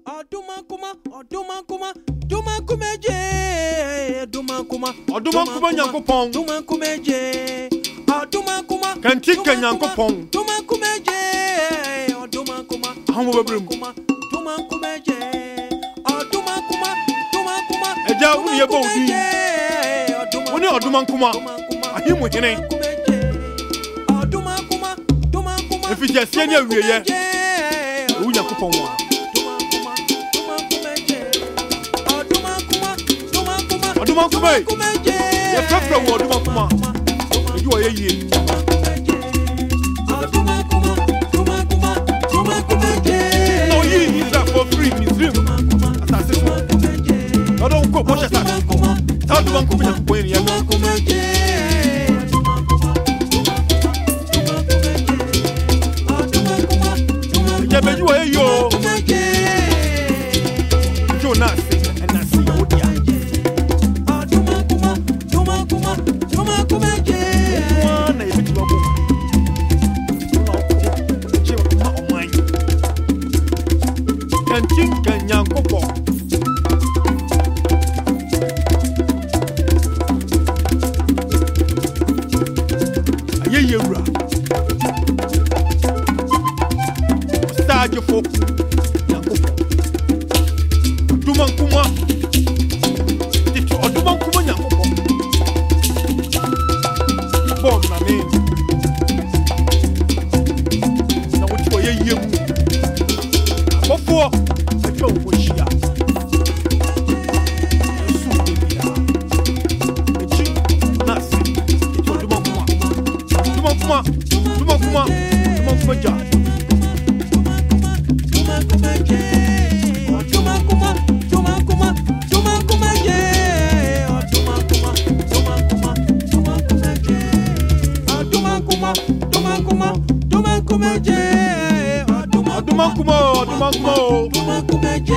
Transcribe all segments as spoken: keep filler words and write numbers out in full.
Oduma kuma, oduma kuma, duma kumeje, oduma kuma, oduma kuma nyankopon, duma kumeje, oduma kuma, kantika nyankopon, duma kumeje, oduma kuma, hawo babrim, duma kumeje, oduma kuma, duma kuma, eja woni ye bodi, woni oduma kuma, ahimu hene, oduma kuma, duma kuma, efije sie ne awieye, wo nyankopon wa. Oduma kuma ye fefra wo oduma kuma eji wo ye yie oduma kuma oduma kuma oduma kuma no yi yi za for free in dream asase so odo nko bo cheta ta oduma kuma ya ko ni ya ye beji wo ye yo Jonas and I see you dia Kantin kanyankopo ayeyewura sajefo yankopo dumankuma tito odumankuma yankopo bom na me na wuti oyeyewu Before I go for Shia, so Libya, the chief, Nasi, it was Dumakuma, Dumakuma, Dumakuma, Dumakuma, Dumakuma, Dumakuma, Dumakumeje,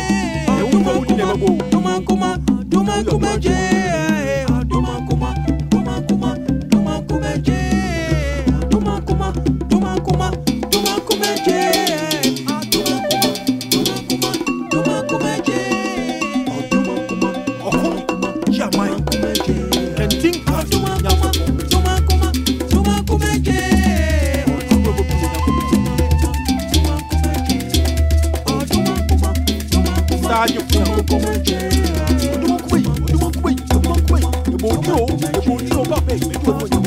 Dumakuma, Dumakumeje, Dumakuma, Dumakuma, Dumakumeje, Dumakuma, Dumakuma, Dumakumeje, Dumakuma, Dumakumeje, Dumakuma, Dumakuma, Jamai, Kentinka, Dumakuma, Dumakuma, Dumakumeje. You feel come on, do quick, do quick, do quick, the boy, the boy, the baby,